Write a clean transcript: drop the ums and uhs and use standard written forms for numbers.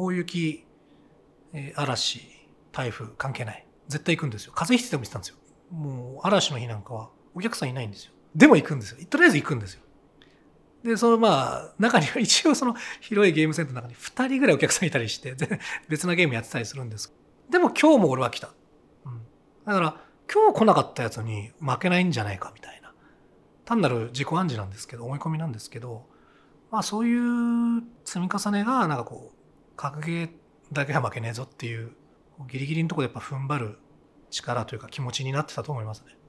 大雪、嵐、台風関係ない。絶対行くんですよ。風邪ひいてても行ってたんですよ。もう嵐の日なんかはお客さんいないんですよ。でも行くんですよ。とりあえず行くんですよ。で、中には一応広いゲームセンターの中に2人ぐらいお客さんいたりして、別なゲームやってたりするんです。でも今日も俺は来た。うん。だから、今日来なかったやつに負けないんじゃないかみたいな。単なる自己暗示なんですけど、思い込みなんですけど、そういう積み重ねが、格ゲーだけは負けねえぞっていう、ギリギリのところでやっぱ踏ん張る力というか気持ちになってたと思いますね。